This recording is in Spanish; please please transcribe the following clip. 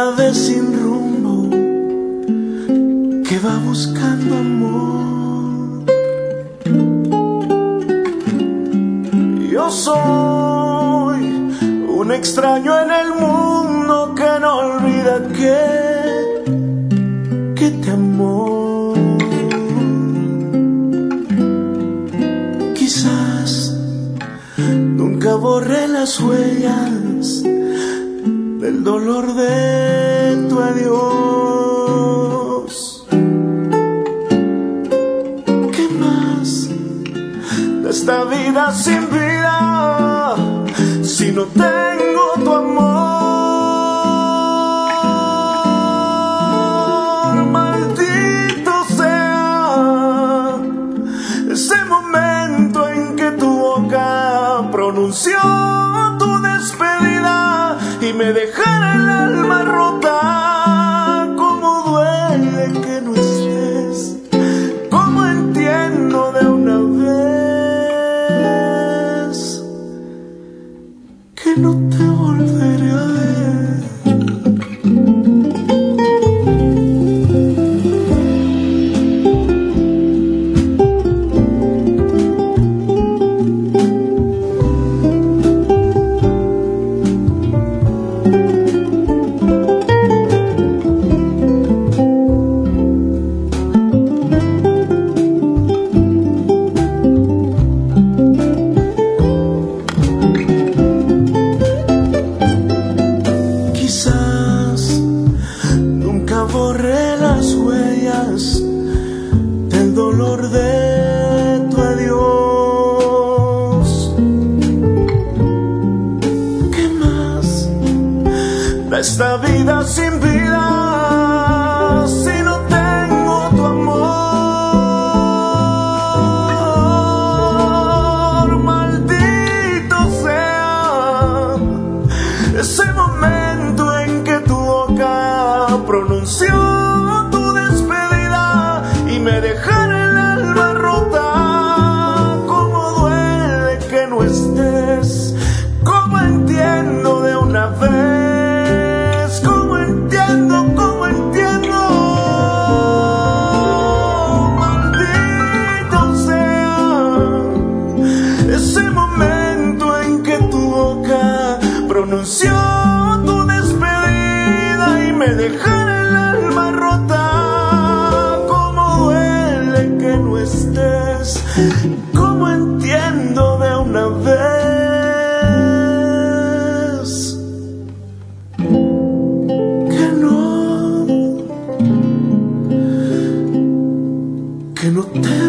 ave sin rumbo que va buscando amor. Yo soy un extraño en el mundo que no olvida que te amó. Quizás nunca borré las huellas del dolor de tu adiós. ¿Qué más de esta vida sin vida si no tengo tu amor? Maldito sea ese momento en que tu boca pronunció tu despedida y me dejara el alma rota. Cómo duele que no estés, cómo entiendo de una vez que no te volveré a ver. Borré las huellas del dolor de tu adiós. ¿Qué más de esta vida sin vida si no tengo tu amor? Maldito sea ese momento en que tu boca pronunció tu despedida y me dejara el alma rota. Cómo duele que no estés, cómo entiendo de una vez, cómo entiendo, maldito sea ese momento en que tu boca pronunció tu despedida y me dejara el alma rota. Cómo duele que no estés, cómo entiendo de una vez que no te